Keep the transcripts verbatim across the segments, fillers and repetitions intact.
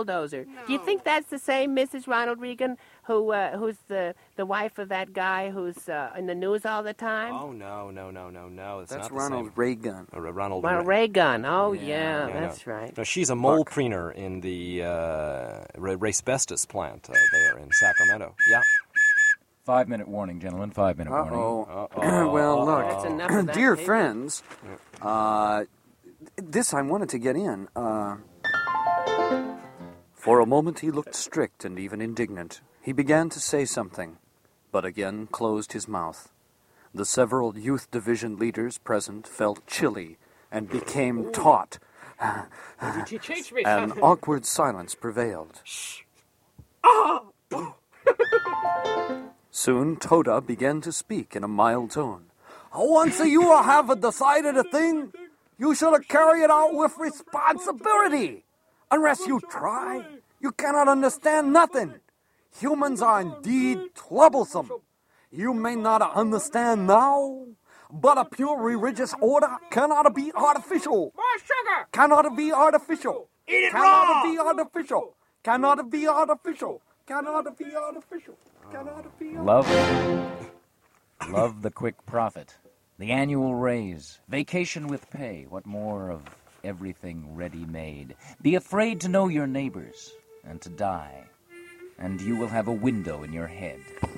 bulldozer. No. Do you think that's the same Missus Ronald Reagan, who uh, who's the, the wife of that guy who's uh, in the news all the time? Oh, no, no, no, no, no. It's That's not the Ronald same. Reagan. Uh, Ronald Ronald Re- Reagan. Oh, Yeah, yeah, yeah, that's no. right. No, she's a mole preener in the uh, Racebestos plant uh, there in Sacramento. Yeah. Five-minute warning, gentlemen. Five-minute warning. Uh-oh. Uh-oh. Well, look, That's enough of that dear paper. friends, uh, this I wanted to get in. Uh, for a moment he looked strict and even indignant. He began to say something, but again closed his mouth. The several youth division leaders present felt chilly and became taut. Did you teach me An something? awkward silence prevailed. Soon Toda began to speak in a mild tone. Once you have decided a thing, you should carry it out with responsibility. Unless you try, you cannot understand nothing. Humans are indeed troublesome. You may not understand now, but a pure religious order cannot be artificial. More sugar! Cannot be artificial. Eat it Cannot raw! be artificial. Cannot be artificial. Cannot be artificial. Cannot be artificial. Love, love the quick profit, the annual raise, vacation with pay. What more of everything ready-made? Be afraid to know your neighbors and to die, and you will have a window in your head.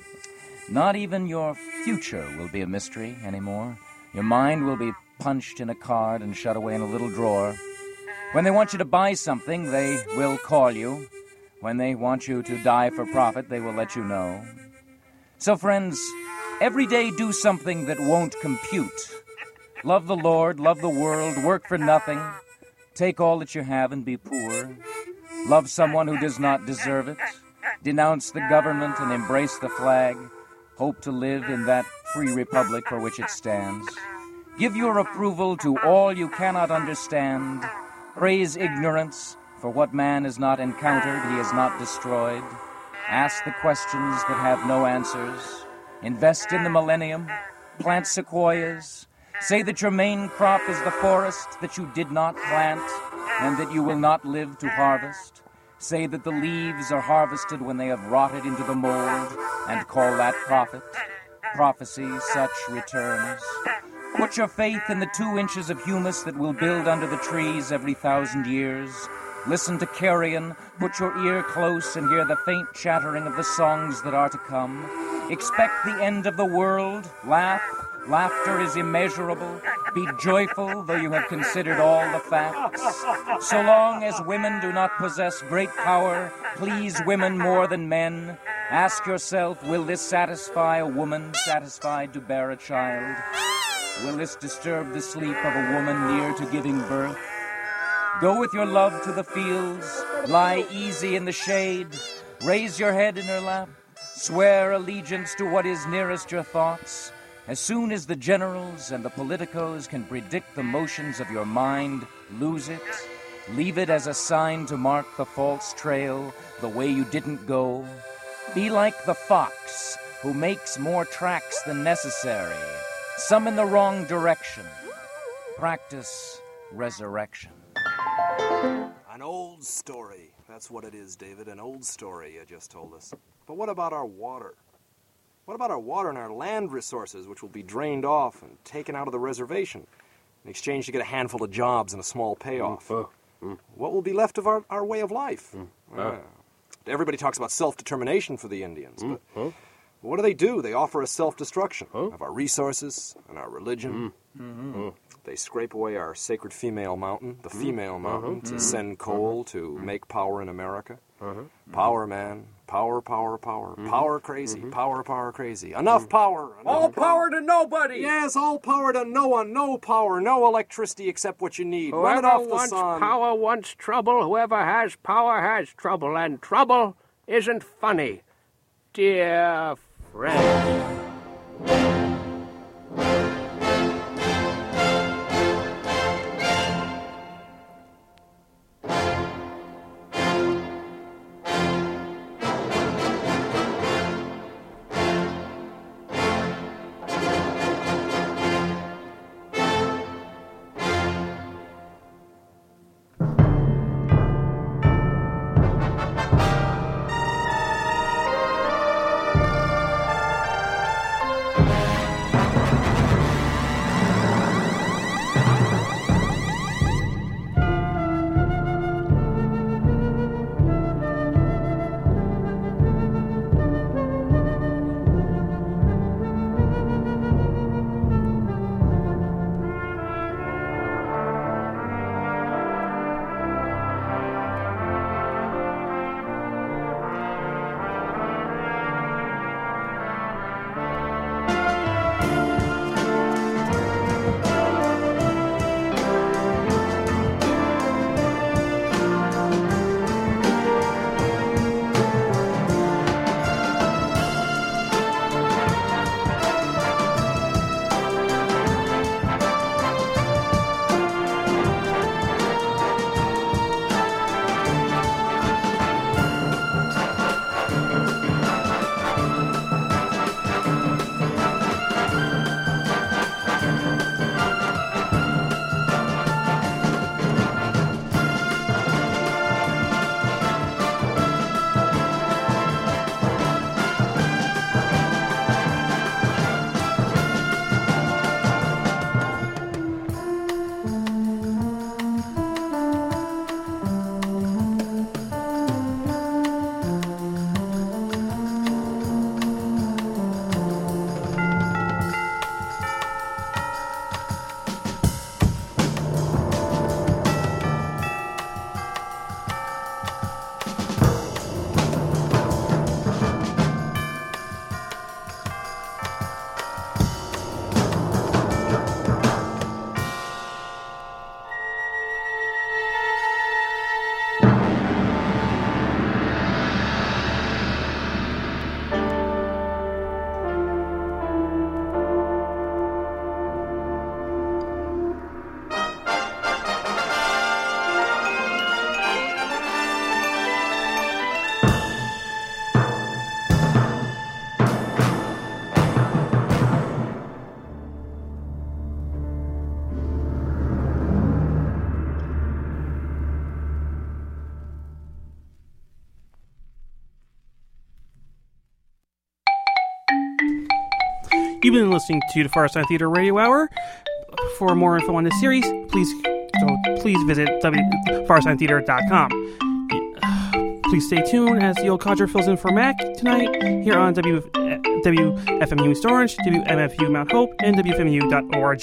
Not even your future will be a mystery anymore. Your mind will be punched in a card and shut away in a little drawer. When they want you to buy something, they will call you. When they want you to die for profit, they will let you know. So, friends, every day do something that won't compute. Love the Lord, love the world, work for nothing. Take all that you have and be poor. Love someone who does not deserve it. Denounce the government and embrace the flag. Hope to live in that free republic for which it stands. Give your approval to all you cannot understand. Praise ignorance, for what man has not encountered, he has not destroyed. Ask the questions that have no answers. Invest in the millennium. Plant sequoias. Say that your main crop is the forest that you did not plant and that you will not live to harvest. Say that the leaves are harvested when they have rotted into the mold, and call that profit. Prophecy, such returns. Put your faith in the two inches of humus that will build under the trees every thousand years. Listen to carrion, put your ear close and hear the faint chattering of the songs that are to come. Expect the end of the world, laugh. Laughter is immeasurable. Be joyful, though you have considered all the facts. So long as women do not possess great power, please women more than men. Ask yourself, will this satisfy a woman satisfied to bear a child? Will this disturb the sleep of a woman near to giving birth? Go with your love to the fields. Lie easy in the shade. Raise your head in her lap. Swear allegiance to what is nearest your thoughts. As soon as the generals and the politicos can predict the motions of your mind, lose it. Leave it as a sign to mark the false trail, the way you didn't go. Be like the fox who makes more tracks than necessary, some in the wrong direction. Practice resurrection. An old story. That's what it is, David. An old story you just told us. But what about our water? What about our water and our land resources, which will be drained off and taken out of the reservation in exchange to get a handful of jobs and a small payoff? Mm, uh, mm. What will be left of our, our way of life? Mm, uh. Uh, everybody talks about self-determination for the Indians, Mm, but huh? what do they do? They offer us self-destruction Huh? of our resources and our religion. Mm. Mm-hmm. Uh. They scrape away our sacred female mountain, the female mountain, Uh-huh. to send coal to Mm. make power in America. Uh-huh. Power, man. Power, power, power. Mm-hmm. Power crazy. Power, power crazy. Enough power. Enough All power to nobody. Yes, all power to no one. No power. No electricity except what you need. Run it Whoever off the wants sun. power wants trouble. Whoever has power has trouble. And trouble isn't funny. Dear friends. You've been listening to the Fireside Theater Radio Hour. For more info on this series, please so please visit fireside theater dot com. Please stay tuned as the old codger fills in for Mac tonight here on W F M U East Orange, W M F U Mount Hope, and W F M U dot org.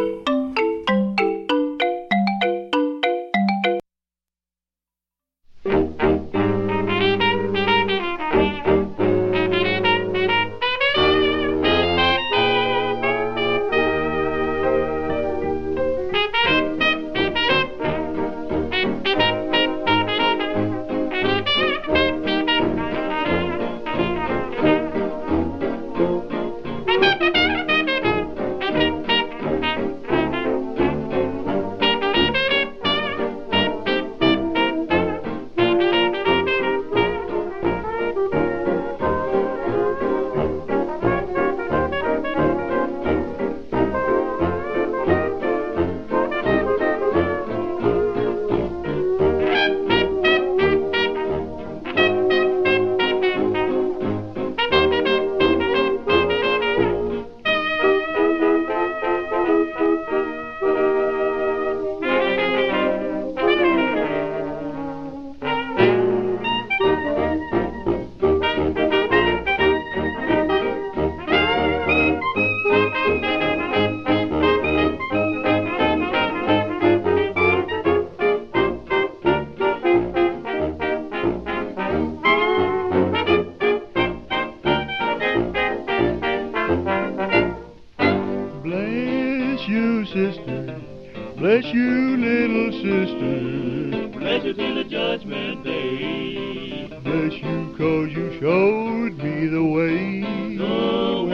Bless you, little sister. Bless you till the judgment day. Bless you 'cause you showed me the way. The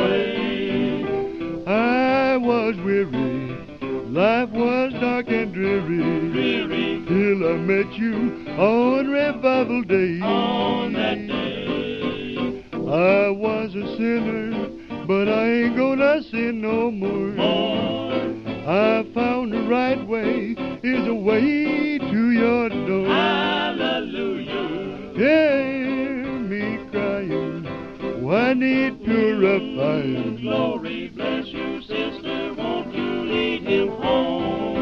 way. I was weary. Life was dark and dreary. Dreary. Till I met you on Revival Day. On that day. I was a sinner, but I ain't gonna sin no more. more. I found the right way is a way to your door. Hallelujah. Hear me crying. Why need purifying? Glory bless you, sister. Won't you lead him home?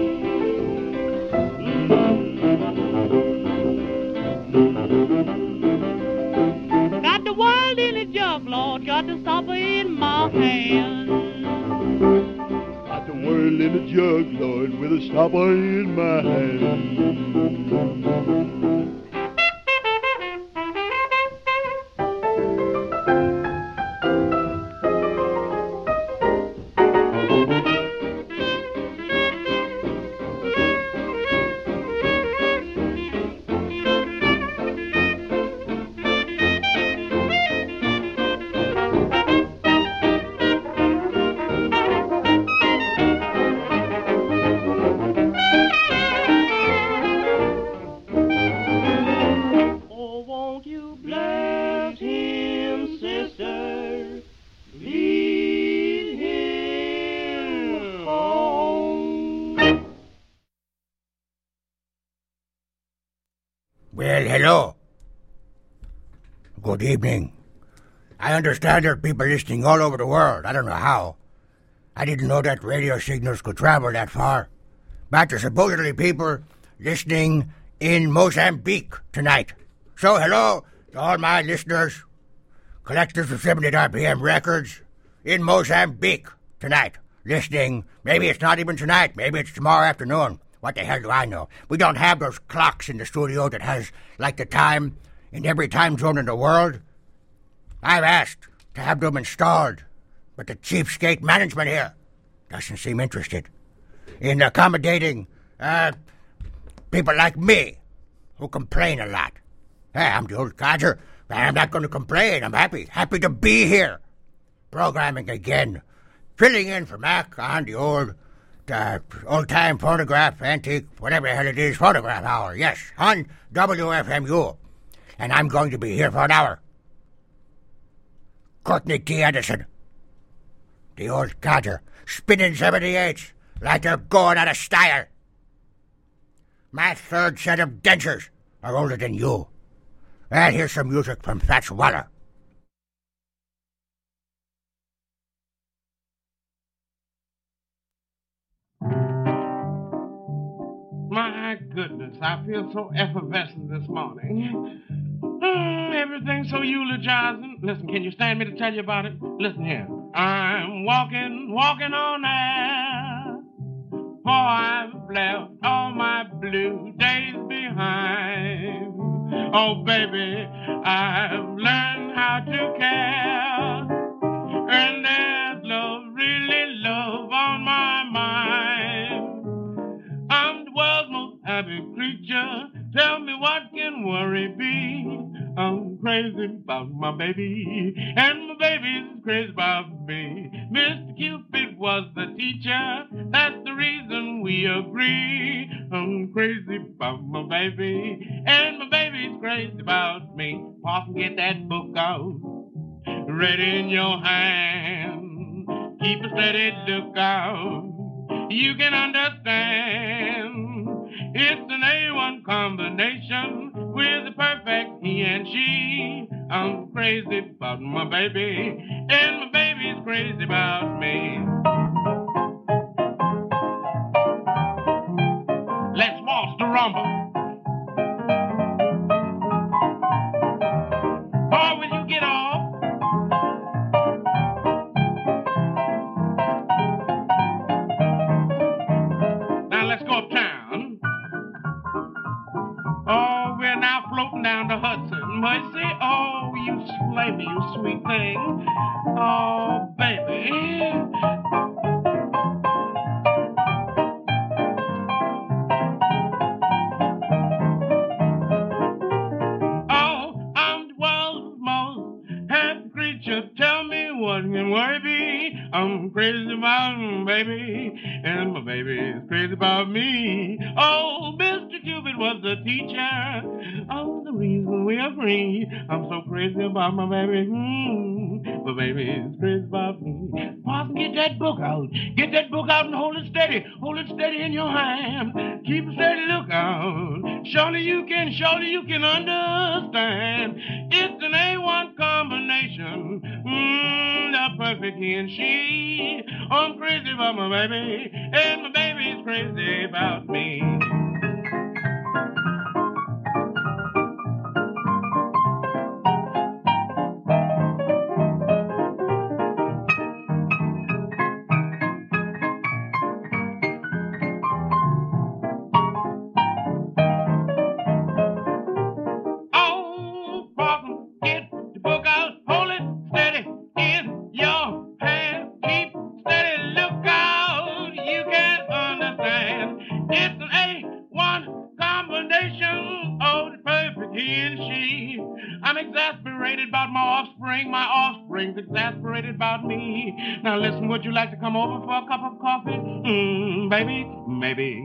Got the world in a jug, Lord. Got the supper in my hand. The world in a jug, Lord, with a stopper in my hand. Well, hello. Good evening. I understand there are people listening all over the world. I don't know how. I didn't know that radio signals could travel that far. But there's supposedly people listening in Mozambique tonight. So, hello to all my listeners, collectors of seventy R P M records in Mozambique tonight. Listening, maybe it's not even tonight, maybe it's tomorrow afternoon. What the hell do I know? We don't have those clocks in the studio that has, like, the time in every time zone in the world. I've asked to have them installed, but the cheapskate management here doesn't seem interested in accommodating uh, people like me who complain a lot. Hey, I'm the old codger, but I'm not going to complain. I'm happy, happy to be here, programming again, filling in for Mac on the old Uh, old-time phonograph, antique, whatever the hell it is, phonograph hour, yes, on W F M U. And I'm going to be here for an hour. Courtney T. Anderson, the old codger, spinning seventy-eights like they're going out of style. My third set of dentures are older than you. And here's some music from Fats Waller. My goodness, I feel so effervescent this morning. Mm, everything's so eulogizing. Listen, can you stand me to tell you about it? Listen here. I'm walking, walking on air, for I've left all my blue days behind. Oh, baby, I've learned how to care, and there's love, really love on my mind. I'm the world's most happy creature. Tell me what can worry be? I'm crazy about my baby, and my baby's crazy about me. Mister Cupid was the teacher. That's the reason we agree. I'm crazy about my baby, and my baby's crazy about me. Parson, get that book out, ready in your hand. Keep a steady lookout. You can understand. It's an A one combination with the perfect he and she. I'm crazy about my baby, and my baby's crazy about me. Let's waltz the rumba. Boy, will you get off? Now let's go uptown. Oh, we're now floating down the Hudson. Mercy, oh, you slay me, you sweet thing. Oh, baby. Oh, I'm the world's most happy creature. Tell me what can worry be? I'm crazy about my baby, and my baby is crazy about me. Oh, Mister Cupid was the teacher. Oh, the reason we agree. I'm so crazy about my baby. Mm, my baby is crazy about me. Parson, get that book out. Get that book out and hold it steady. Hold it steady in your hand. Keep a steady lookout. Surely you can, surely you can understand. It's an A one combination. Mmm, the perfect he and she. I'm crazy about my baby, and my baby's crazy about me. Exasperated about me. Now listen, would you like to come over for a cup of coffee? Mmm, baby, maybe.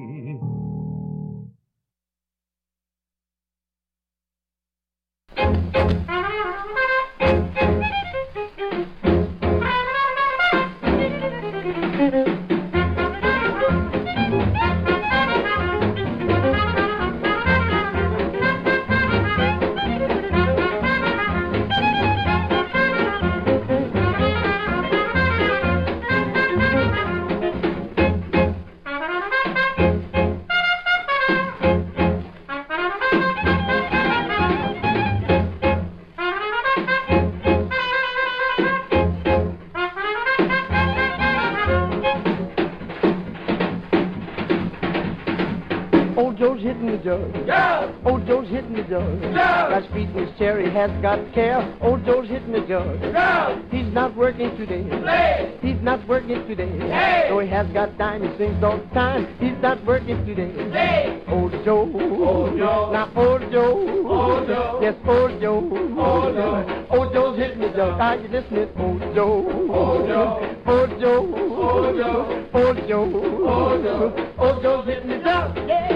Old Joe's hitting the jug. Got speed in his chair, he has got care. Old Joe's hitting the jug. He's not working today. Play. He's not working today. Hey. So he has got time, he sings all the time. He's not working today. Play. Old Joe. Old Joe. Now old Joe. Old Joe. Yes, old Joe. Old Joe. Old Joe's hitting the jug. Are you listening? Old Joe. Old Joe. Old Joe. Old Joe. Old Joe. Old Joe. Old Joe's hitting the jug. Yeah.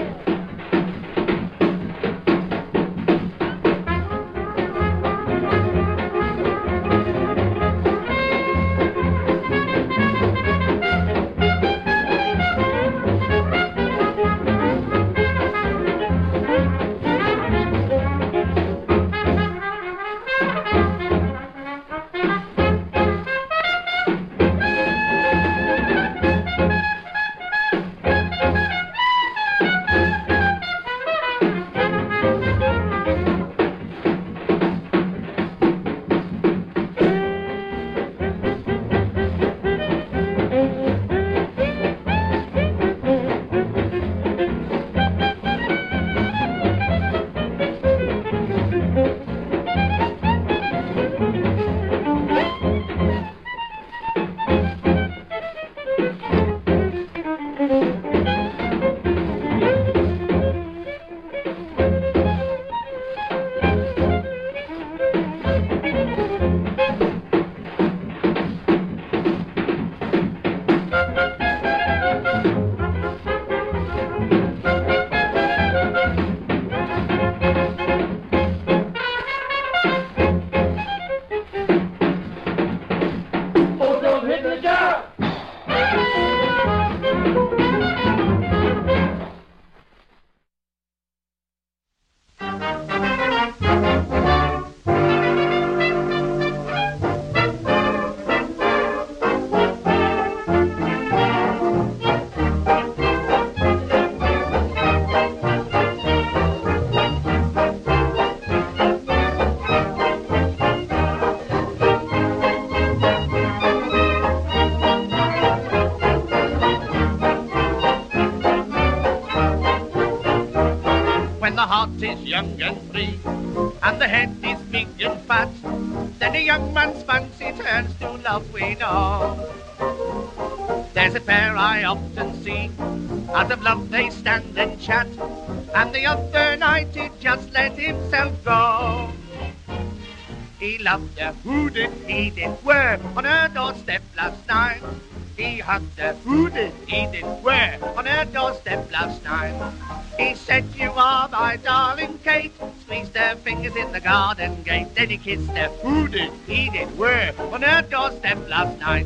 and the head is big and fat. Then a young man's fancy turns to love, we know. There's a pair I often see, out of love they stand and chat, and the other night he just let himself go. He loved her, who did he did, were on her doorstep last night. He hugged her, who did he did, were on her doorstep last night. He said, you are my darling Kate, squeezed her fingers in the garden gate. Then he kissed her, who did he did, were on her doorstep last night.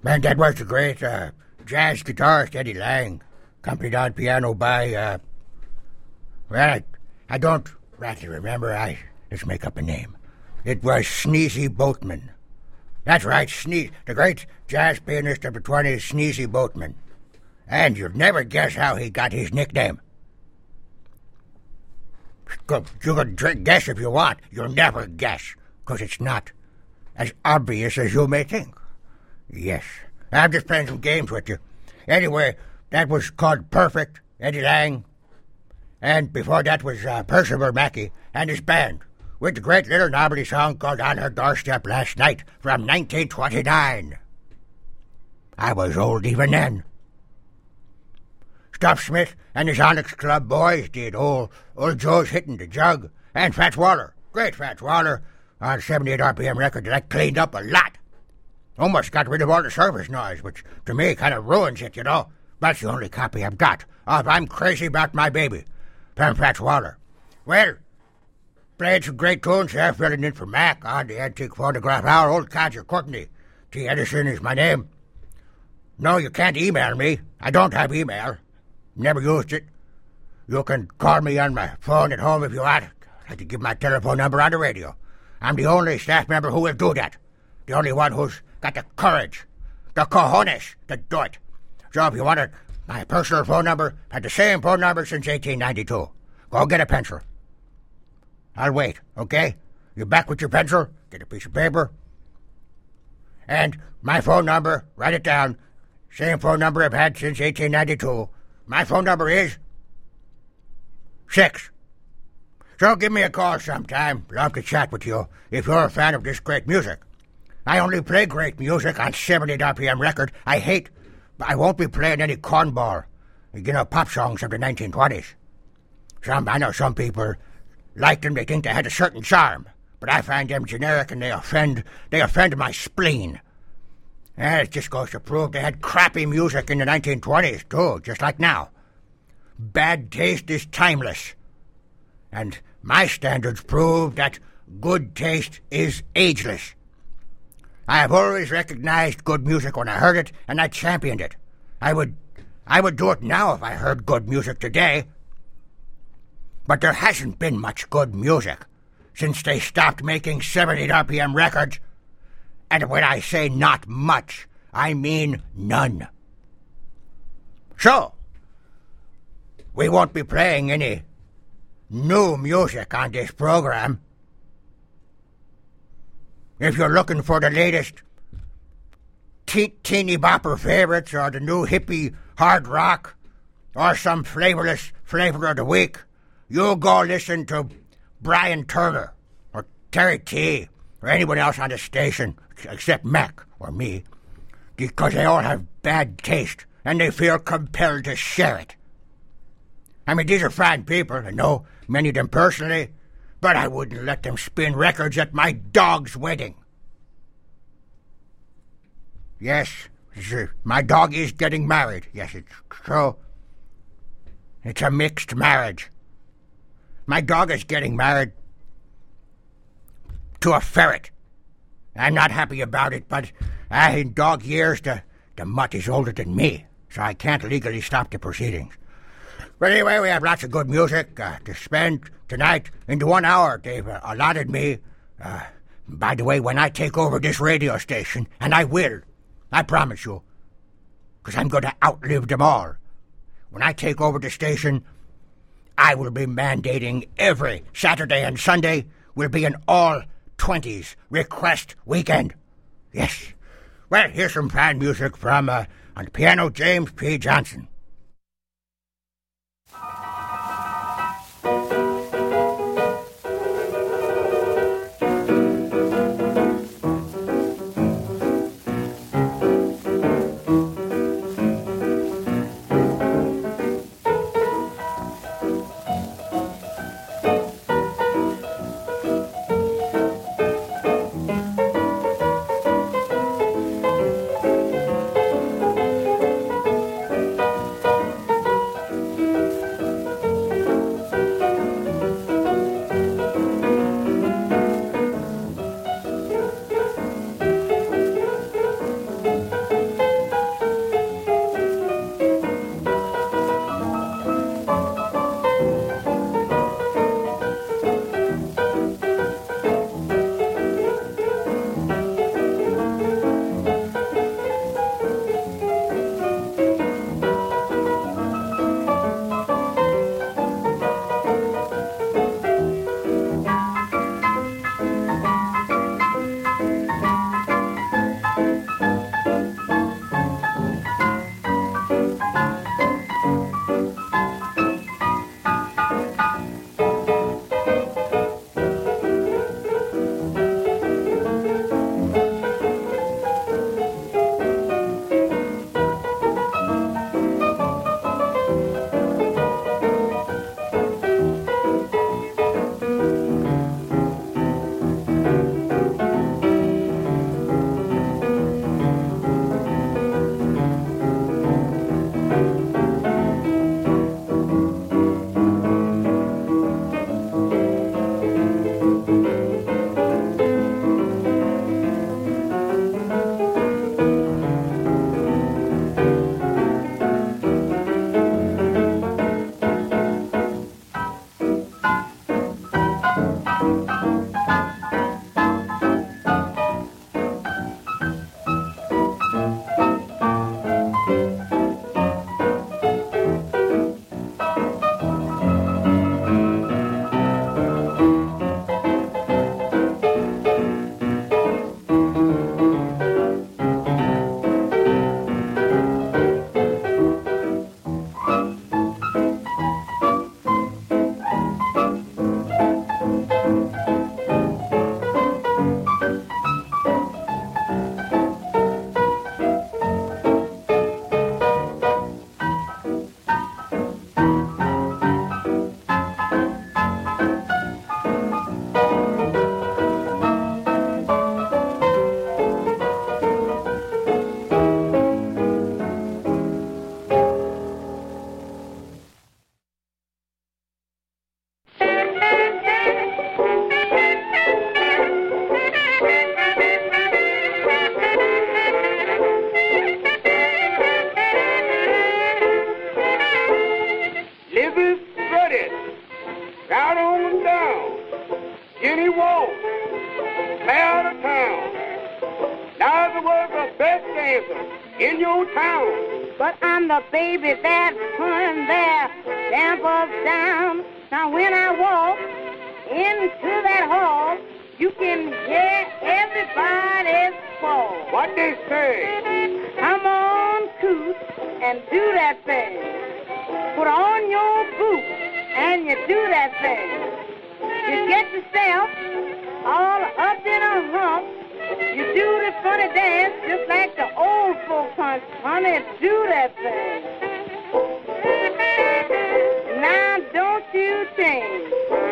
And that was the great uh, jazz guitarist Eddie Lang, accompanied on piano by, uh, well, I, I don't rightly remember. I Let's make up a name. It was Sneezy Boatman. That's right, Sneeze, the great jazz pianist of the twenties, Sneezy Boatman. And you'd never guess how he got his nickname. You can guess if you want. You'll never guess, because it's not as obvious as you may think. Yes, I'm just playing some games with you. Anyway, that was called Perfect, Eddie Lang. And before that was uh, Percival Mackey and his band, with the great little novelty song called On Her Doorstep Last Night from nineteen twenty-nine. I was old even then. Stuff Smith and his Onyx Club boys did old, old Joe's Hitting the Jug, and Fats Waller, great Fats Waller, on seventy-eight R P M record that I cleaned up a lot. Almost got rid of all the surface noise, which to me kind of ruins it, you know. That's the only copy I've got of I'm Crazy About My Baby from Fats Waller. Well, played some great tunes here, filling in for Mac on the Antique Phonograph Hour. Old Codger Courtney T. Edison is my name. No, you can't email me. I don't have email. Never used it. You can call me on my phone at home if you want. I have to give my telephone number on the radio. I'm the only staff member who will do that. The only one who's got the courage, the cojones to do it. So if you want it, my personal phone number, I've had the same phone number since eighteen ninety-two. Go get a pencil. I'll wait, okay? You back with your pencil? Get a piece of paper. And my phone number, write it down. Same phone number I've had since eighteen ninety-two. My phone number is six. So give me a call sometime. Love to chat with you if you're a fan of this great music. I only play great music on seventy-eight R P M record. I hate, I won't be playing any cornball, you know, pop songs of the nineteen twenties. Some, I know some people like them, they think they had a certain charm, but I find them generic and they offend, they offend my spleen. And it just goes to prove they had crappy music in the nineteen twenties, too, just like now. Bad taste is timeless. And my standards prove that good taste is ageless. I have always recognized good music when I heard it, and I championed it. I would, I would do it now if I heard good music today. But there hasn't been much good music since they stopped making seventy-eight R P M records. And when I say not much, I mean none. So, we won't be playing any new music on this program. If you're looking for the latest te- teeny bopper favorites or the new hippie hard rock or some flavorless flavor of the week, you'll go listen to Brian Turner or Terry T or anyone else on the station except Mac or me, because they all have bad taste and they feel compelled to share it. I mean, these are fine people. I know many of them personally, but I wouldn't let them spin records at my dog's wedding. Yes, my dog is getting married. Yes, it's true. It's a mixed marriage. My dog is getting married to a ferret. I'm not happy about it, but uh, in dog years, the, the mutt is older than me, so I can't legally stop the proceedings. But anyway, we have lots of good music uh, to spend tonight in the one hour they've uh, allotted me. Uh, by the way, when I take over this radio station, and I will, I promise you, because I'm going to outlive them all. When I take over the station, I will be mandating every Saturday and Sunday will be an all-twenties request weekend. Yes. Well, here's some fine music from, uh, on the piano, James P. Johnson. Rosa was the best dancer in your town. But I'm the baby that's pulling their dampers down. Now when I walk into that hall, you can hear everybody's fall. What they say? Come on, coot, and do that thing. Put on your boots and you do that thing. You get yourself all up in a hump. You do the funny dance just like the old folks punch. Honey, do that thing. Now don't you change.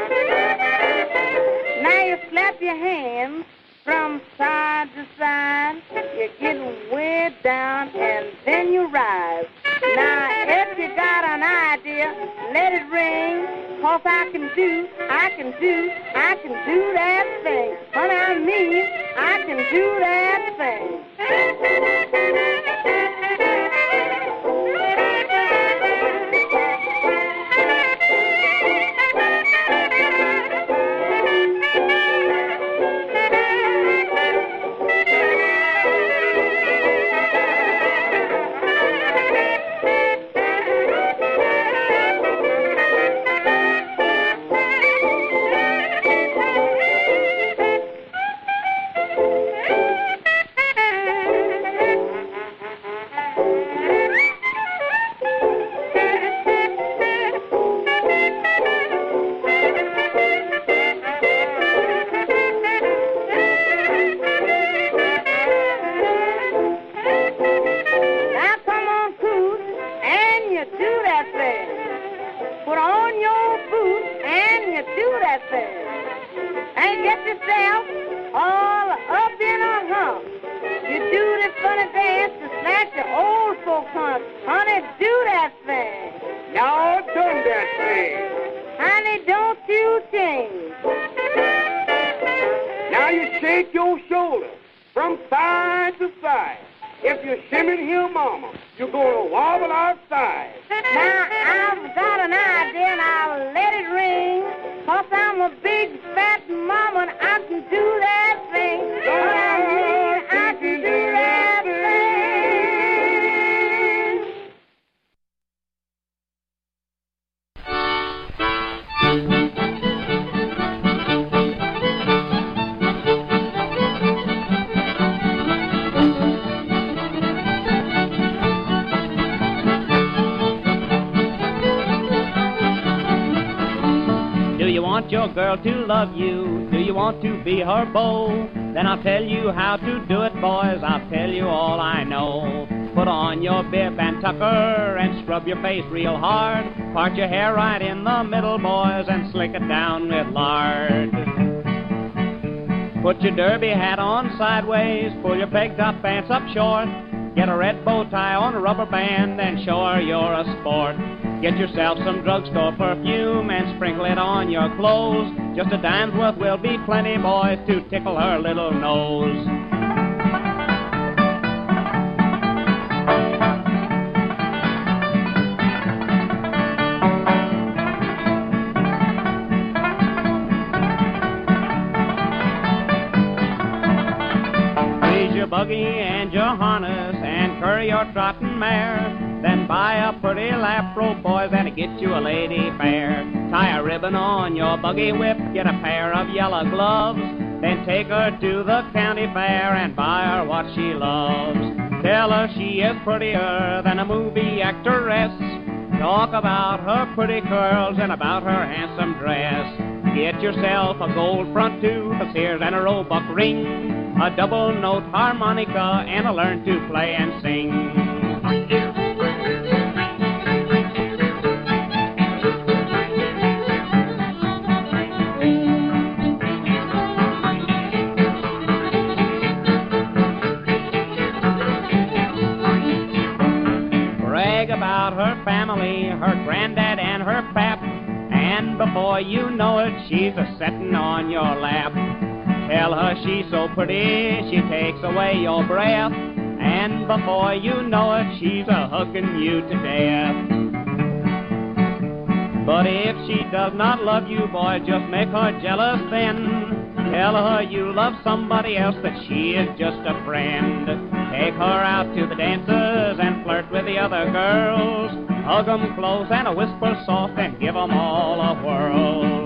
Now you slap your hands from side to side. You're getting way down and then you rise. Now if you got an idea, let it ring. Cause I can do, I can do, I can do that thing. What I mean, I can do that thing. Your girl to love you, do you want to be her beau? Then I'll tell you how to do it, boys, I'll tell you all I know. Put on your bib and tucker and scrub your face real hard. Part your hair right in the middle, boys, and slick it down with lard. Put your derby hat on sideways, pull your pegged up pants up short. Get a red bow tie on a rubber band and show her you're a sport. Get yourself some drugstore perfume and sprinkle it on your clothes. Just a dime's worth will be plenty, boys, to tickle her little nose. Raise your buggy and your harness and curry your trotting mare. Then buy a pretty lap robe, boys, and get you a lady fair. Tie a ribbon on your buggy whip, get a pair of yellow gloves. Then take her to the county fair and buy her what she loves. Tell her she is prettier than a movie actress. Talk about her pretty curls and about her handsome dress. Get yourself a gold front tooth, a Sears and a roebuck ring, a double note harmonica, and a learn to play and sing. About her family, her granddad and her pap, and before you know it, she's a-settin' on your lap. Tell her she's so pretty, she takes away your breath, and before you know it, she's a-hooking you to death. But if she does not love you, boy, just make her jealous then. Tell her you love somebody else, that she is just a friend. Take her out to the dances and flirt with the other girls. Hug 'em close and a whisper soft and give 'em all a whirl.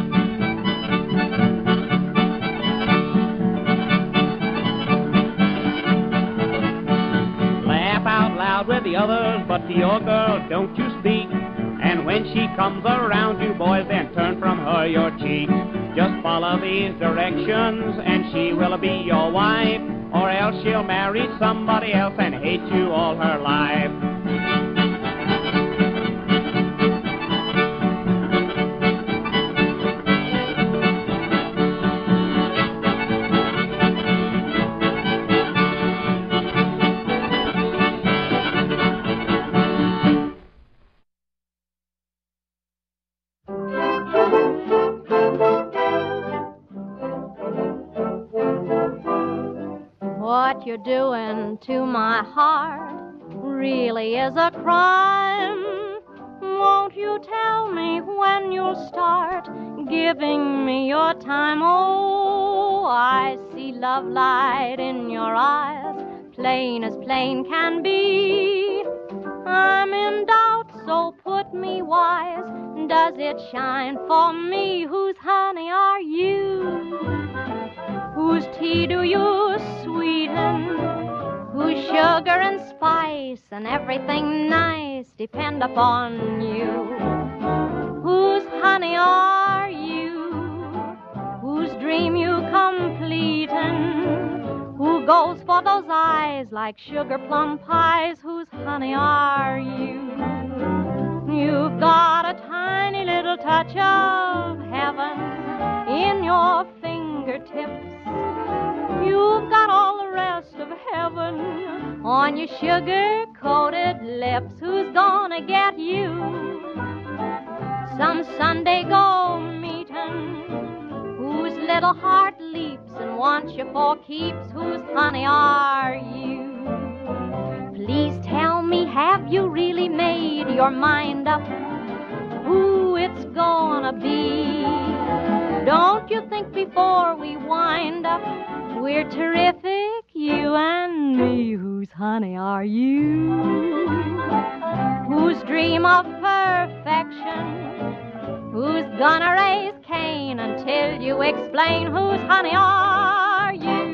Laugh out loud with the others, but to your girl don't you speak. And when she comes around you boys, then turn from her your cheek. Just follow these directions and she will be your wife, or else she'll marry somebody else and hate you all her life. What you're doing to my heart really is a crime. Won't you tell me when you'll start giving me your time? Oh, I see love light in your eyes, plain as plain can be. I'm in doubt, so put me wise. Does it shine for me? Whose honey are you? Whose tea do you sweeten? Whose sugar and spice and everything nice depend upon you? Whose honey are you? Whose dream you completin'? Who goes for those eyes like sugar plum pies? Whose honey are you? You've got a tiny little touch of heaven in your fingertips. You've got all the rest of heaven on your sugar-coated lips. Who's gonna get you? Some Sunday go meetin'. Whose little heart leaps and wants you for keeps? Whose honey are you? Please tell me, have you really made your mind up who it's gonna be? Don't you think before we wind up we're terrific, you and me? Whose honey are you? Whose dream of perfection? Who's gonna raise Cain until you explain? Whose honey are you?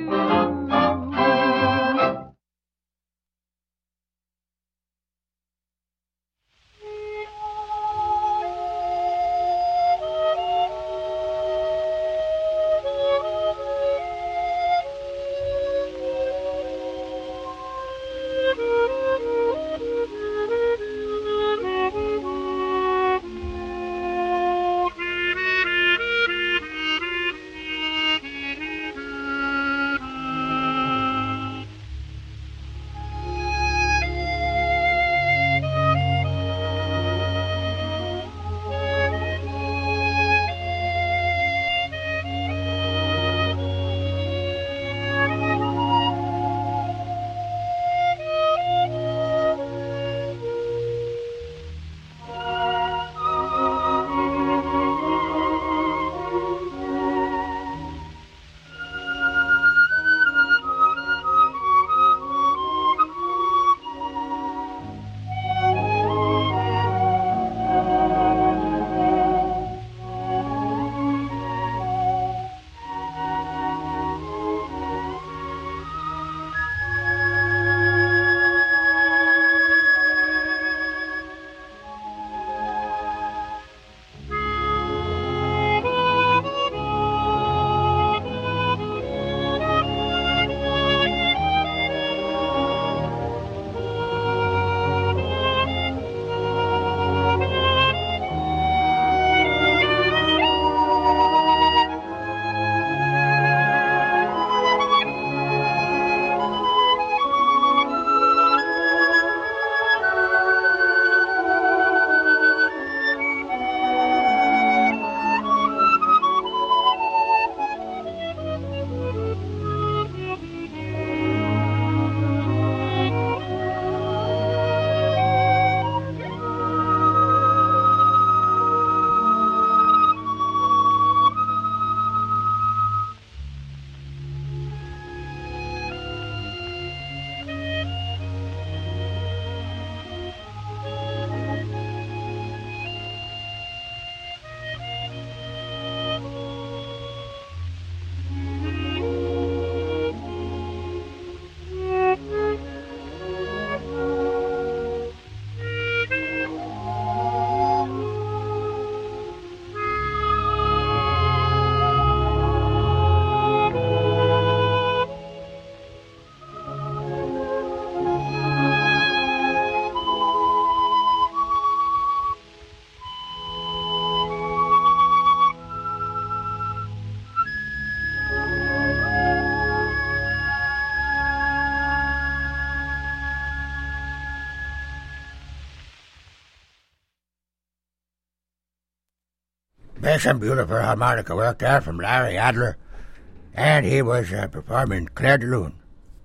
There's some beautiful harmonica work there from Larry Adler. And he was uh, performing Claire de Lune.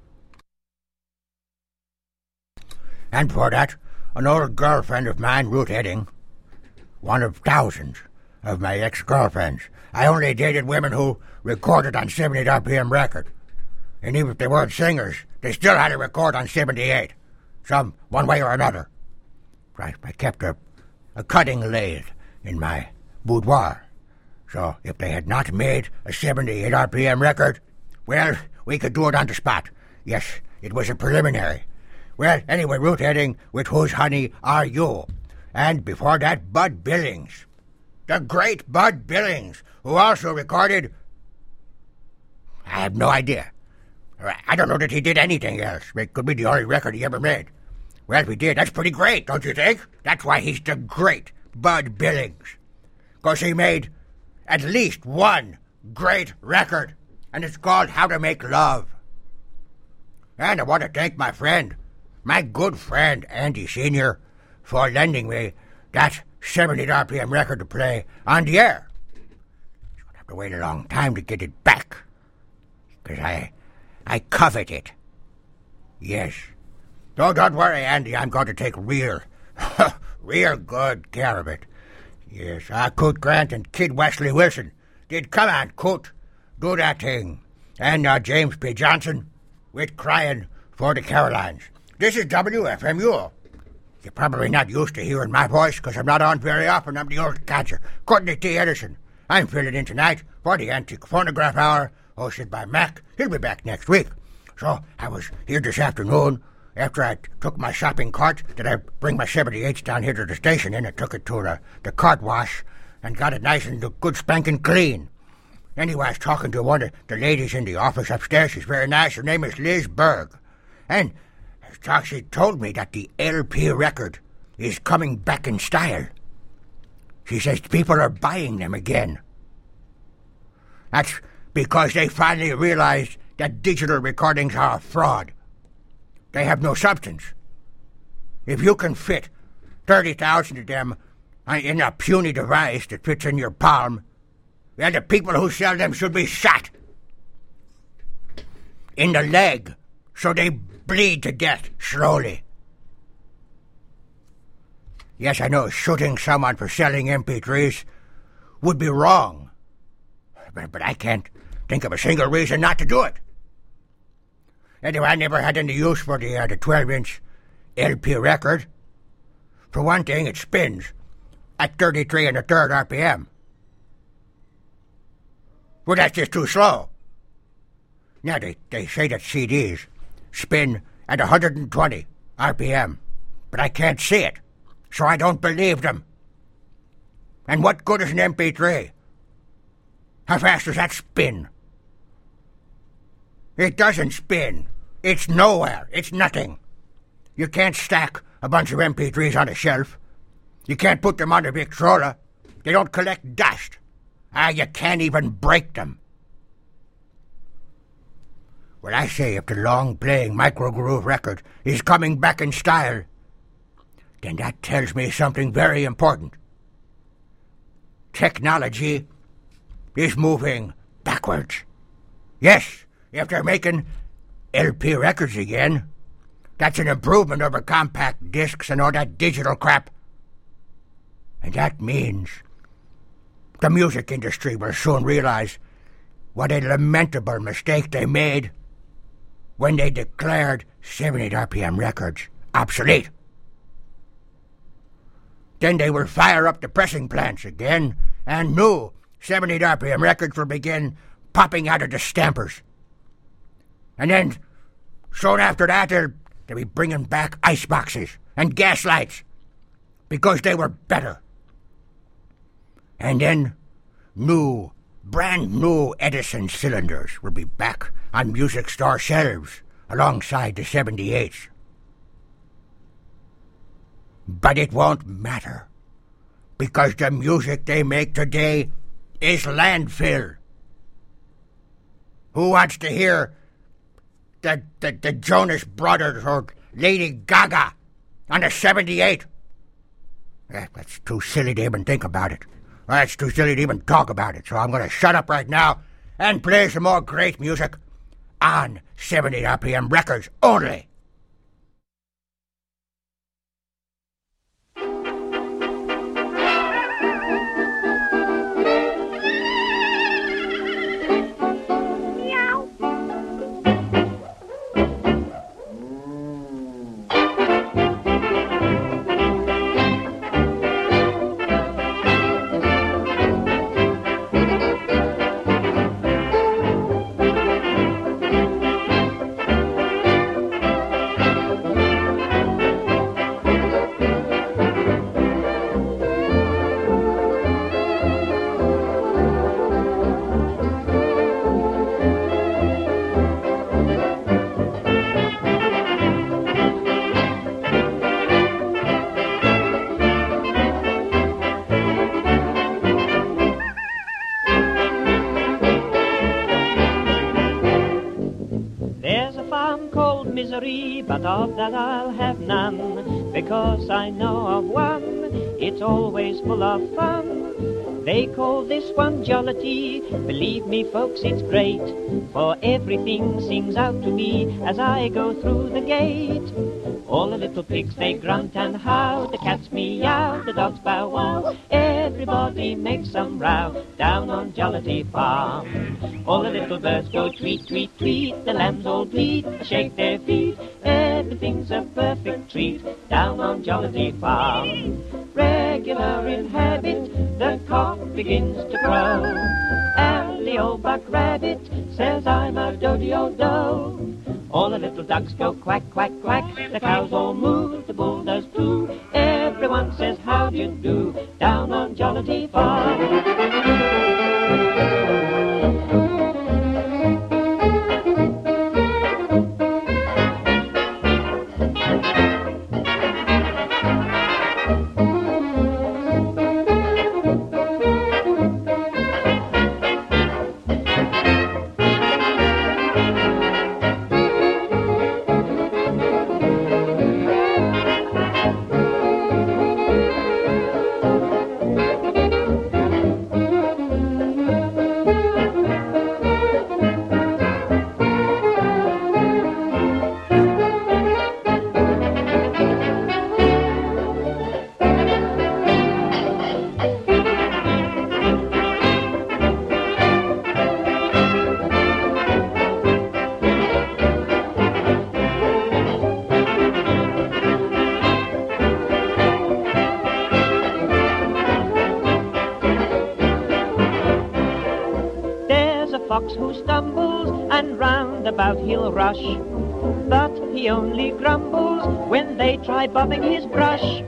And before that, an old girlfriend of mine, Ruth Edding, one of thousands of my ex-girlfriends. I only dated women who recorded on seventy R P M record. And even if they weren't singers, they still had to record on seventy-eight. Some one way or another. Right, I kept a, a cutting lathe in my boudoir. So if they had not made a seventy-eight R P M record, well, we could do it on the spot. Yes, it was a preliminary. Well, anyway, Ruth Edding with Whose Honey Are You? And before that, Bud Billings. The great Bud Billings, who also recorded... I have no idea. I don't know that he did anything else. It could be the only record he ever made. Well, if he did, that's pretty great, don't you think? That's why he's the great Bud Billings. Because he made at least one great record, and it's called How to Make Love. And I want to thank my friend, my good friend Andy Senior, for lending me that seventy R P M record to play on the air. He's going to have to wait a long time to get it back, because I, I covet it. Yes. No, don't worry, Andy, I'm going to take real, real good care of it. Yes, uh, Coot Grant and Kid Wesley Wilson did Come On, Coot, do that thing. And uh, James P. Johnson with Crying for the Carolines. This is W F M U. You're probably not used to hearing my voice because I'm not on very often. I'm the old catcher, Courtney T. Edison. I'm filling in tonight for the Antique Phonograph Hour, hosted by Mac. He'll be back next week. So I was here this afternoon after I took my shopping cart that I bring my seventy-eights down here to the station in. I took it to the, the cart wash and got it nice and good spanking clean. Anyway, I was talking to one of the ladies in the office upstairs. She's very nice. Her name is Liz Berg. And she told me that the L P record is coming back in style. She says people are buying them again. That's because they finally realized that digital recordings are a fraud. They have no substance. If you can fit thirty thousand of them in a puny device that fits in your palm, well, the people who sell them should be shot in the leg so they bleed to death slowly. Yes, I know shooting someone for selling M P threes would be wrong, but, but I can't think of a single reason not to do it. Anyway, I never had any use for the uh, the twelve-inch L P record. For one thing, it spins at thirty-three and a third R P M. Well, that's just too slow. Now, they, they say that C Ds spin at one hundred twenty R P M, but I can't see it, so I don't believe them. And what good is an M P three? How fast does that spin? It doesn't spin. It's nowhere. It's nothing. You can't stack a bunch of M P threes on a shelf. You can't put them on a Victrola. They don't collect dust. Ah, you can't even break them. Well, I say if the long-playing micro-groove record is coming back in style, then that tells me something very important. Technology is moving backwards. Yes, if they're making L P records again, that's an improvement over compact discs and all that digital crap. And that means the music industry will soon realize what a lamentable mistake they made when they declared seventy R P M records obsolete. Then they will fire up the pressing plants again, and new seventy R P M records will begin popping out of the stampers. And then, soon after that, they'll, they'll be bringing back ice boxes and gas lights because they were better. And then, new, brand new Edison cylinders will be back on music store shelves alongside the seventy-eights. But it won't matter, because the music they make today is landfill. Who wants to hear the, the, the Jonas Brothers or Lady Gaga on a seventy-eight? Eh, that's too silly to even think about it. Well, it's too silly to even talk about it, so I'm going to shut up right now and play some more great music on seventy R P M records only. But of that I'll have none, because I know of one, it's always full of fun. They call this one jollity, believe me folks it's great, for everything sings out to me as I go through the gate. All the little pigs they grunt and howl, the cats meow, the dogs bow wow, everybody makes some row down on Jollity Farm. All the little birds go tweet, tweet, tweet, the lambs all bleat, shake their feet, everything's a perfect treat down on Jollity Farm. Regular in habit, the cock begins to crow, and the old buck rabbit says I'm a doody-o-do. All the little ducks go quack, quack, quack, the cows all moo, the bull does too, everyone says how do you do down on Jollity Farm. Who stumbles and roundabout he'll rush, but he only grumbles when they try bobbing his brush.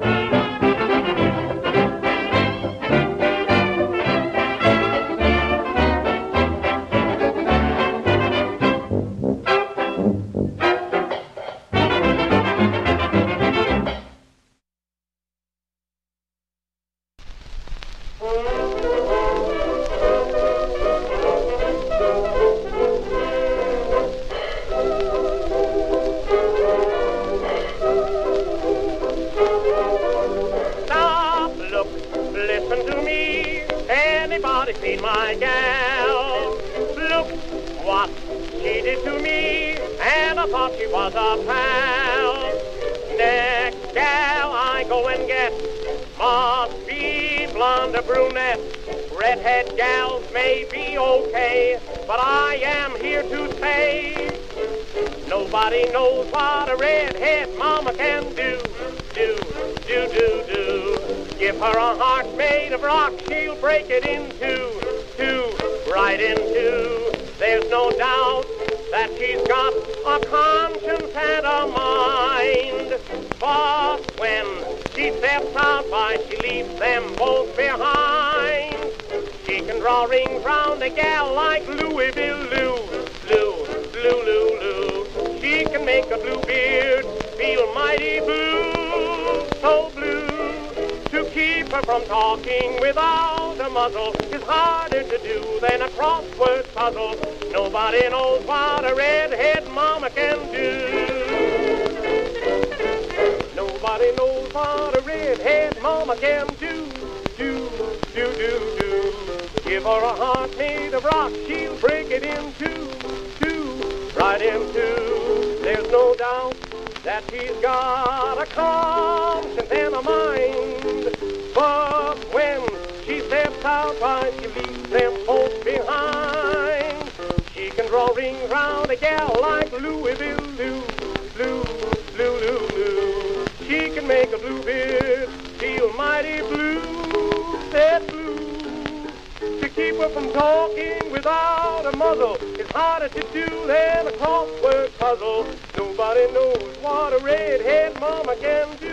Nobody knows what a redhead mama can do, do, do, do, do. Give her a heart made of rock, she'll break it in two, two, right in two. There's no doubt that she's got a conscience and a mind. But when she steps out, why, she leaves them both behind. She can draw rings round a gal like Louisville Lou, Lou, Lou, Lou, Lou. She can make a blue beard feel mighty blue, so blue. To keep her from talking without a muzzle is harder to do than a crossword puzzle. Nobody knows what a redhead mama can do. Nobody knows what a redhead mama can do, do, do, do, do. Give her a heart made of rock, she'll break it in two, two, right in two. There's no doubt that she's got a conscience and a mind, but when she steps out, why she leaves them folks behind. She can draw rings round a gal like Louisville, Lou, Lou, Lou, Lou, Lou. She can make a bluebird feel mighty blue, said blue. To keep her from talking without a muzzle is harder to do than a crossword puzzle. Nobody knows what a redhead mama can do.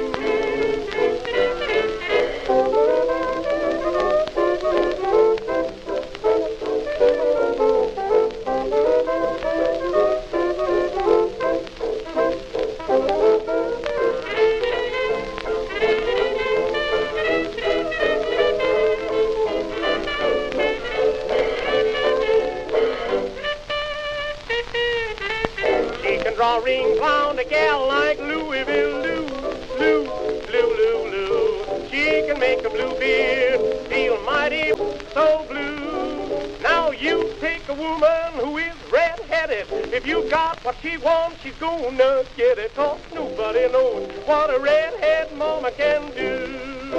Draw rings round a gal like Louisville, Lou, Lou, Lou, Lou, Lou. She can make a bluebeard feel mighty so blue. Now you take a woman who is red-headed. If you got what she wants, she's gonna get it. 'Cause nobody knows what a redhead mama can do.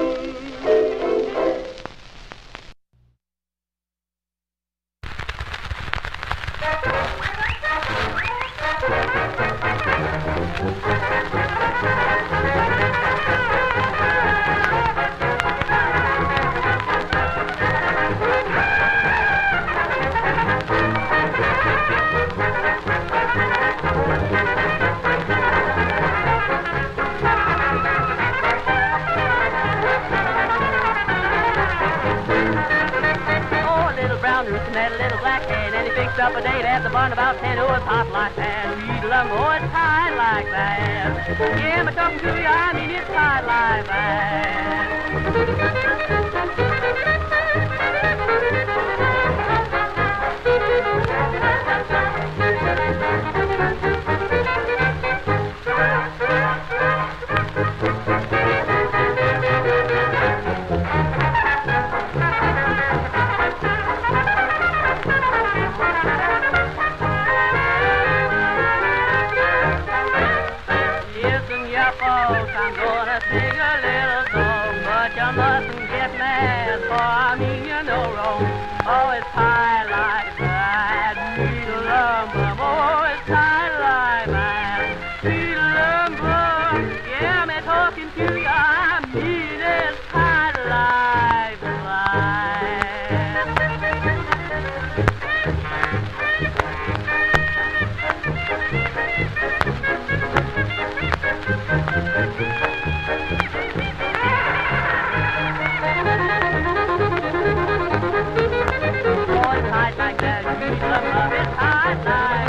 Up a date at the barn about ten, oh, it's hot like that. Sweet love, oh, it's tight like that. Yeah, I'm talking to you, I mean it's tight like that. Like that, sweet love, it's high, high.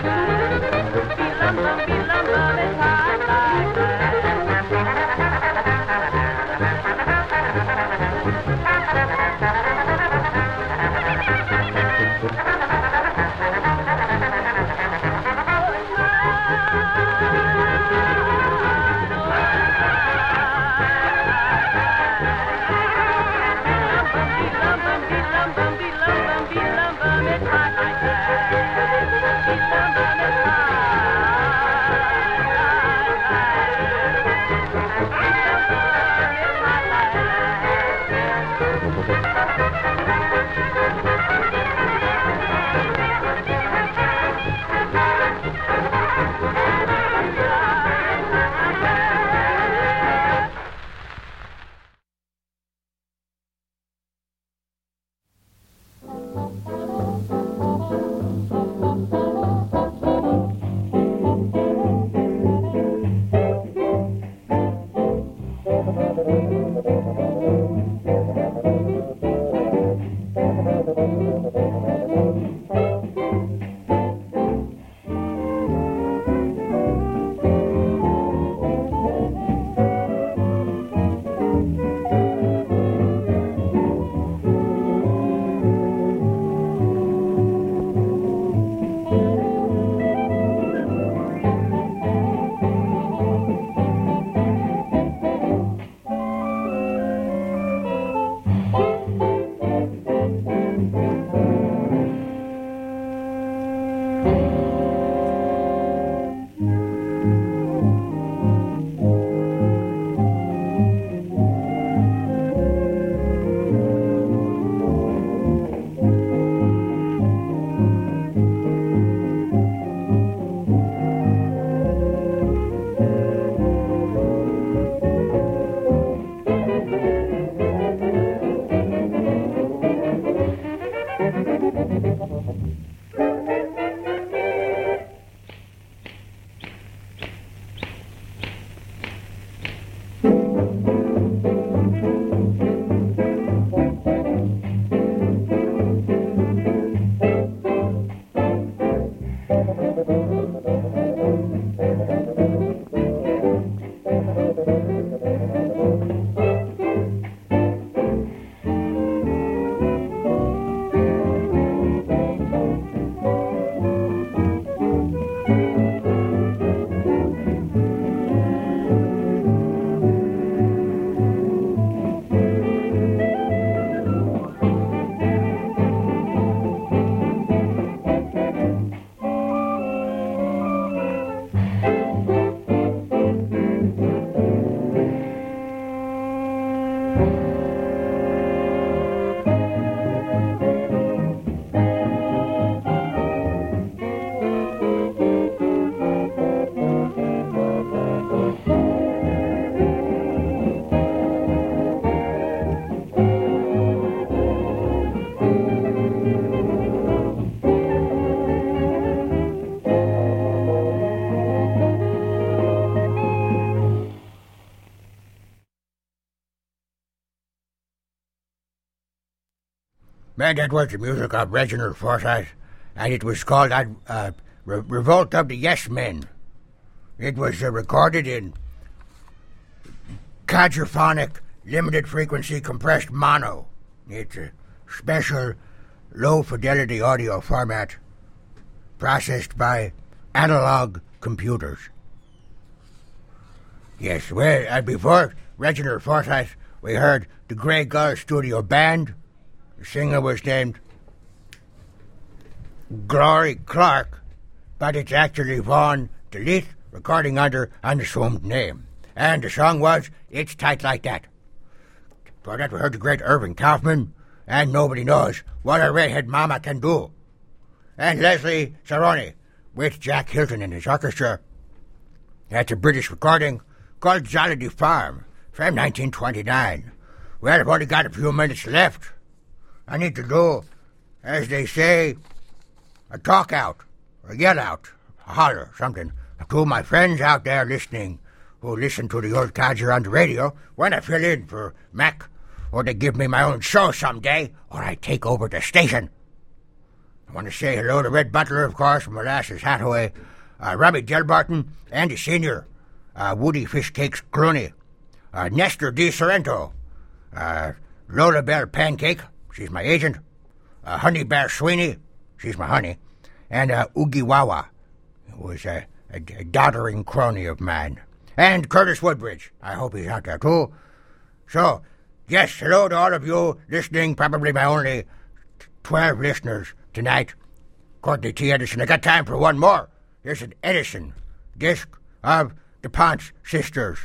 Man, that was the music of Reginald Forsyth, and it was called uh, uh, Re- Revolt of the Yes Men. It was uh, recorded in quadraphonic, limited frequency compressed mono. It's a special low-fidelity audio format processed by analog computers. Yes, well, and before Reginald Forsyth, we heard the Grey Gull Studio Band. The singer was named Glory Clark, but it's actually Vaughn DeLeith, recording under an assumed name. And the song was It's Tight Like That. For that we heard the great Irving Kaufman, and Nobody Knows What a Redhead Mama Can Do. And Leslie Saroni with Jack Hilton and his orchestra. That's a British recording called Jollity Farm from nineteen twenty-nine. Well, I've only got a few minutes left. I need to do, as they say, a talk out, or a yell out, a holler, something, to my friends out there listening who listen to the old codger on the radio when I fill in for Mac, or they give me my own show someday, or I take over the station. I want to say hello to Red Butler, of course, from Molasses Hathaway, uh, Robbie Delbarton, Andy Senior, uh, Woody Fishcakes Clooney, uh, Nestor Di Sorrento, uh, Lola Bell Pancake, she's my agent, uh, Honey Bear Sweeney, she's my honey, and uh, Oogie Wawa, who is a, a, a doddering crony of mine, and Curtis Woodbridge. I hope he's out there too. So, yes, hello to all of you listening, probably my only twelve listeners tonight. Courtney T. Edison. I got time for one more. Here's an Edison disc of the Ponce Sisters.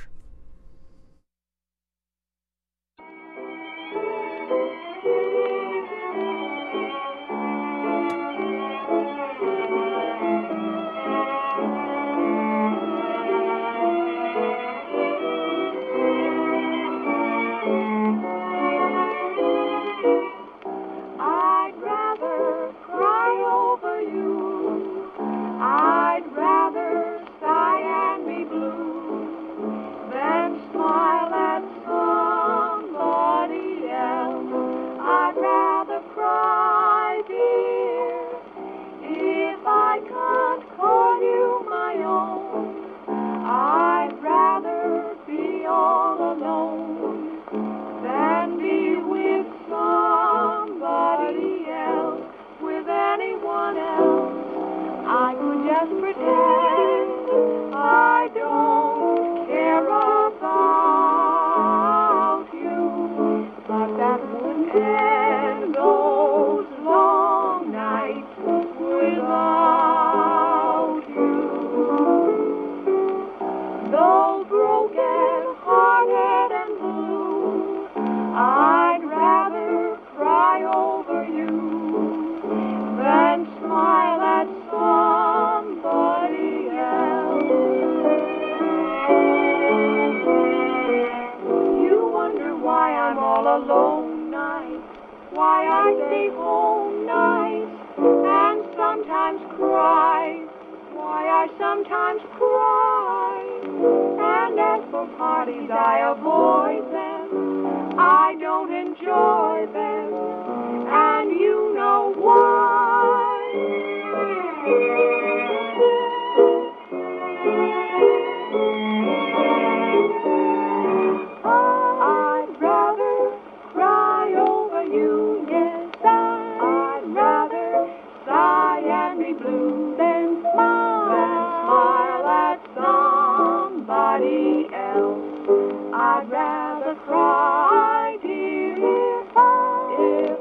I'd rather cry, dear, if I, if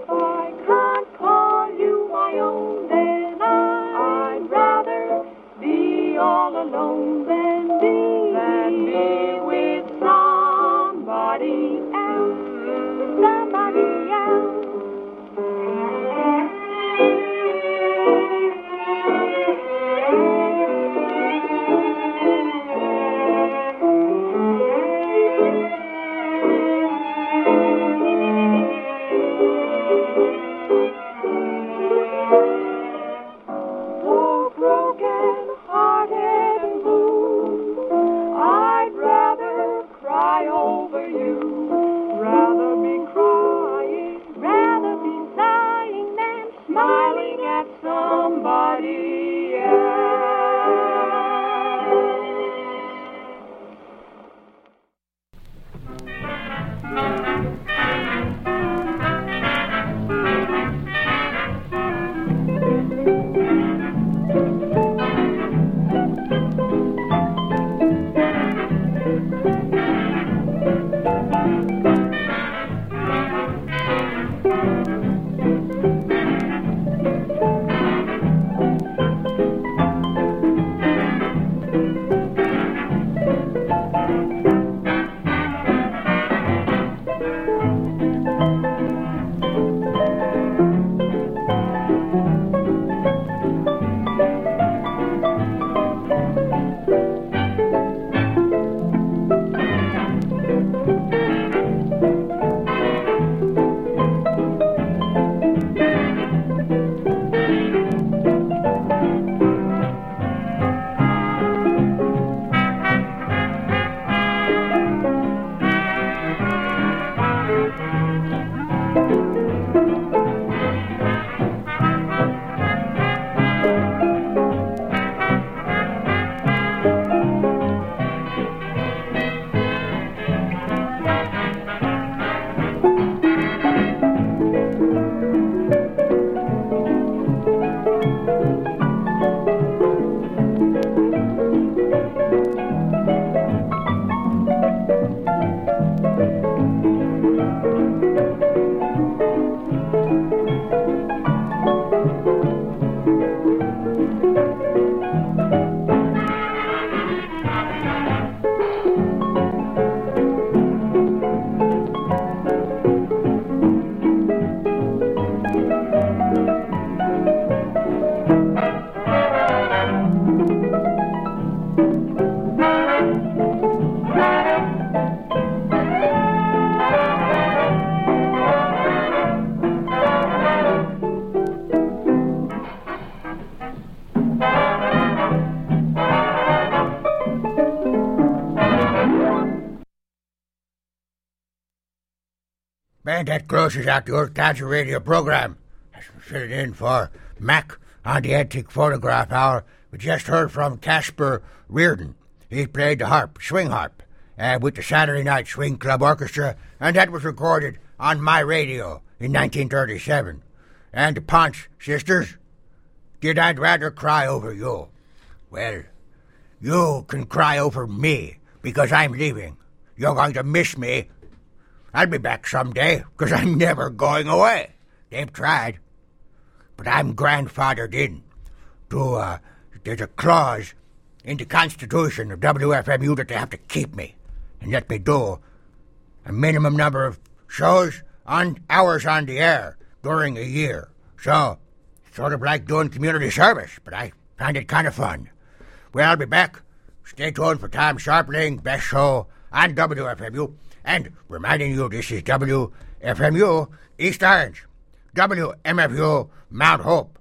Man, that grosses out the old country radio program. That's fitted in for Mac on the Antique Phonograph Hour. We just heard from Casper Reardon. He played the harp, swing harp, uh, with the Saturday Night Swing Club Orchestra, and that was recorded on my radio in nineteen thirty-seven. And the Ponce sisters, did I'd rather cry over you? Well, you can cry over me, because I'm leaving. You're going to miss me. I'll be back someday, because I'm never going away. They've tried. But I'm grandfathered in to, uh, there's a clause in the Constitution of W F M U that they have to keep me and let me do a minimum number of shows on hours on the air during a year. So, sort of like doing community service, but I find it kind of fun. Well, I'll be back. Stay tuned for Tom Sharpling, best show on W F M U. And reminding you, this is W F M U East Orange, W M F U Mount Hope.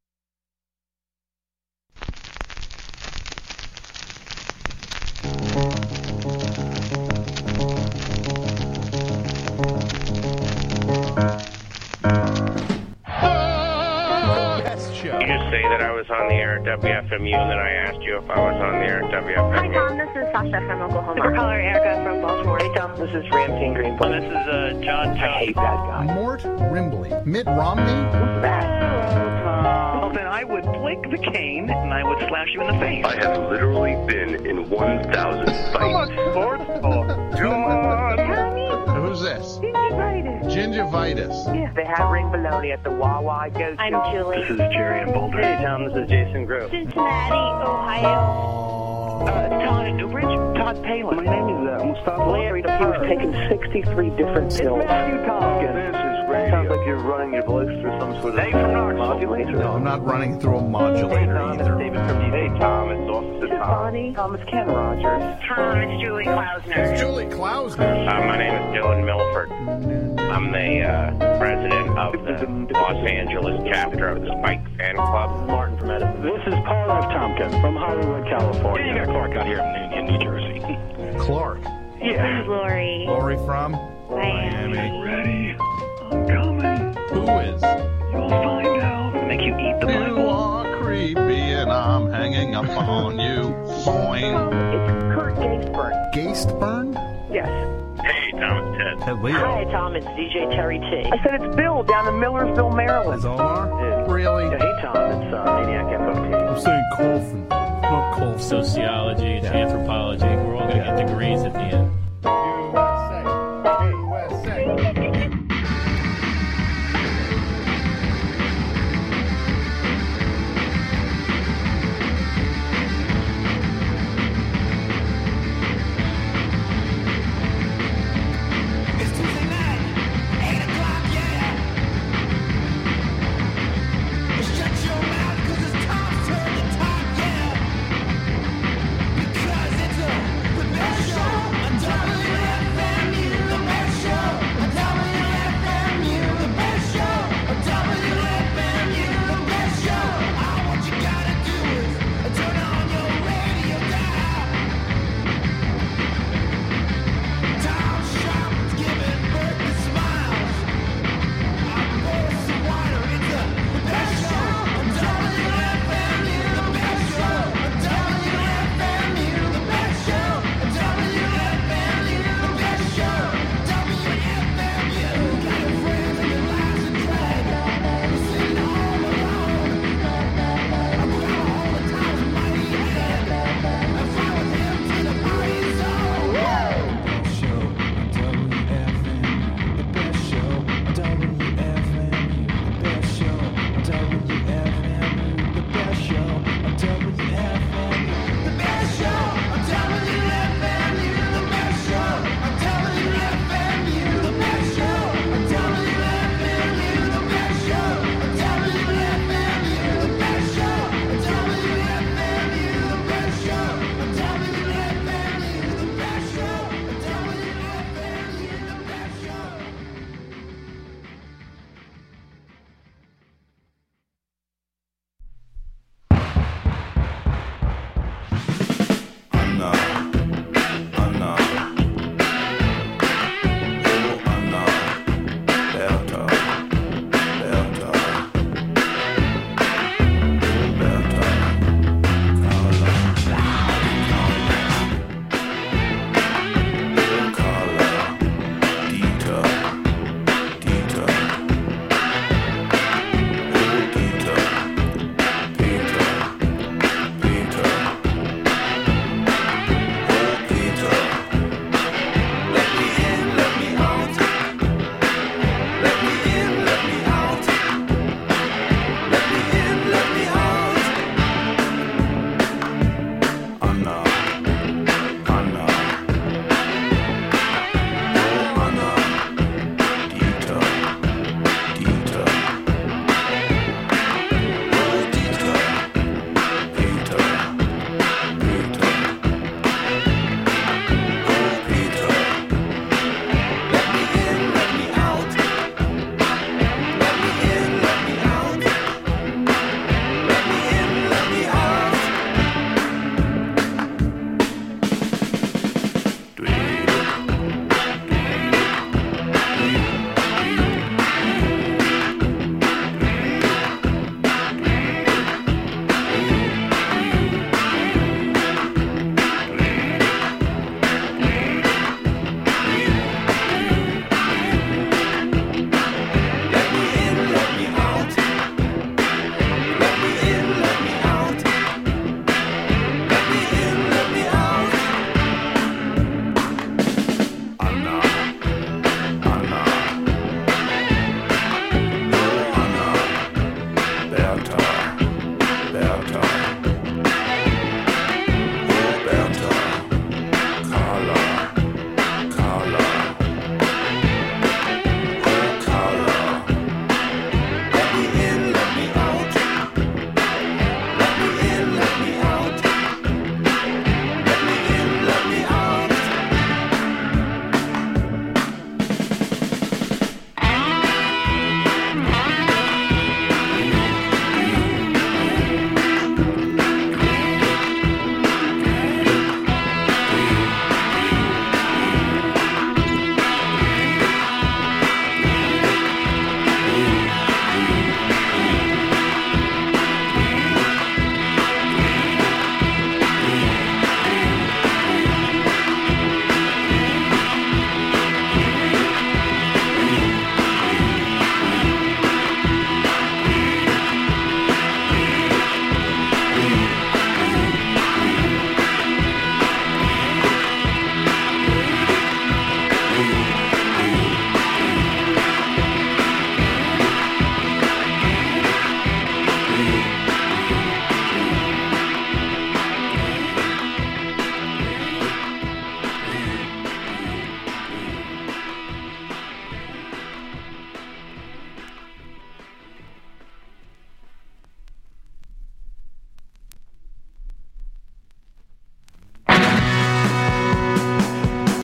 You just say that I was on the air at W F M U, and then I asked you if I was on the air at W F M U. Hi, Tom. This is Sasha from Oklahoma. Super caller Erica from Baltimore. Hey, Tom. This is Ramsey in Greenpoint. This is uh, John. I hate that guy. Mort Rimbley. Mitt Romney? Who's that? Well, then I would flick the cane, and I would slash you in the face. I have literally been in one thousand fights. How much sports talk? John! Who's this? Gingivitis. Gingivitis. Yeah. They have ring bologna at the Wawa I go to. I'm Julie. This is Jerry in Boulder. Hey, Tom, this is Jason Grove. Cincinnati, Ohio. Uh, Todd at Newbridge? Todd Palin. My name is uh, Mustafa. Larry the He was taking sixty-three different pills. Matthew Tompkins. This is radio. Sounds like you're running your voice through some sort of Dave from Knoxville. modulator. No, I'm not running through a modulator Tom, either. it's David from Hey, Tom, it's Officer This is Tom. Bonnie. Thomas Ken Rogers. Tom, it's Julie Klausner. It's Julie Klausner. Uh, my name is Dylan Milford. I'm the uh, president of the Los Angeles chapter of the Spike Fan Club. Martin from Edison. This is Paul F. Tompkins from Hollywood, California. You got Clark out here in, in New Jersey. Clark. Yeah. Lori. Lori from? Miami. Ready? I'm coming. Who is? You'll find out. Make you eat the You Bible. are creepy and I'm hanging up on you. Boing. It's Kurt Gaisburn. Gaistburn? Yes. Hey, Tom, it's Ted. Ted Leo. Hi, Tom. It's D J Terry T. I said it's Bill down in Millersville, Maryland. Is Omar? Really? Yeah, hey, Tom. It's uh, Maniac F O T. I'm saying Colfin. Not Colfin. Sociology, it's anthropology. We're all going to get degrees